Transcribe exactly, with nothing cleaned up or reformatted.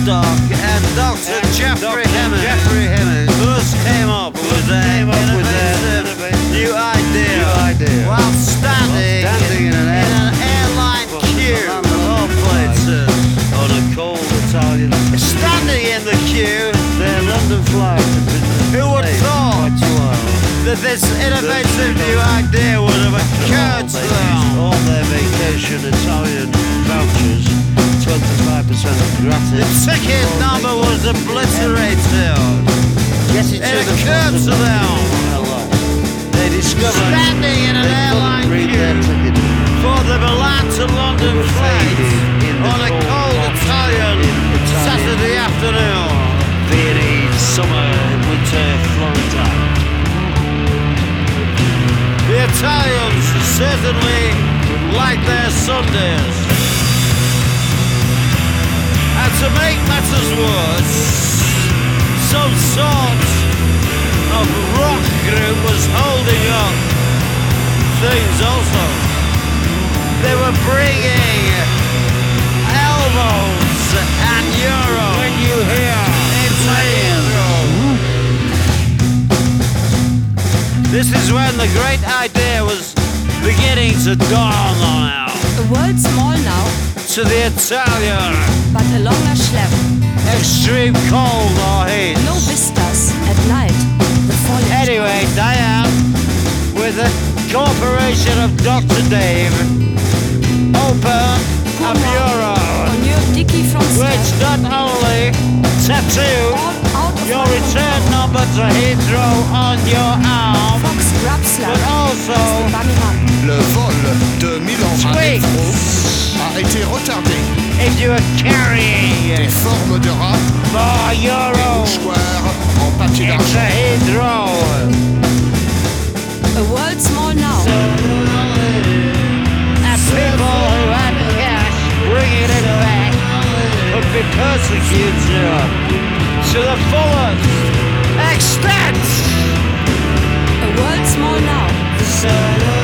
Woodstock and Doctor Jeffrey Hemmings Jeffrey Hemmings first came up with their came up with their innovative innovative new idea, new idea. while standing, While standing in an air- in an airline Well, queue on of the all places. on a cold Italian Standing in the queue, their London flight had been Who would delayed thought? quite a while. that this innovative new idea would have occurred to They used them. all their vacation Italian vouchers, twenty-five percent The gratis. ticket number was obliterated. Get it It to the occurred to them, Hello. They discovered standing in an they airline couldn't read their queue ticket. for the Milan to London They were flight fading in the on a cold cold hot Italian in Italian. Saturday afternoon. Very summer winter Florentine. The Italians certainly like their Sundays. And to make matters worse, some sort of rock group was holding up things also. They were bringing elbows and euros. When you hear Italian, this is when the great idea was beginning to dawn on us. A world small now, To the Italian, but a longer schlep. extreme cold or heat. No vistas at night. The foliage. Anyway, Diane, with the cooperation of Doctor Dave, open a bureau On your dicky from which not only tattoo All out of your my return control. number to Heathrow on your arm, Fox grab slap. but also Bunny run. Le vol de Milan à Tweaks. Heathrow a été retardé. if you are carrying Des formes de rats, more des euros mouchoirs en papier into d'argent. Heathrow. A world small now. And people who had cash bringing it back would be persecuted to the fullest extent. A world small now. So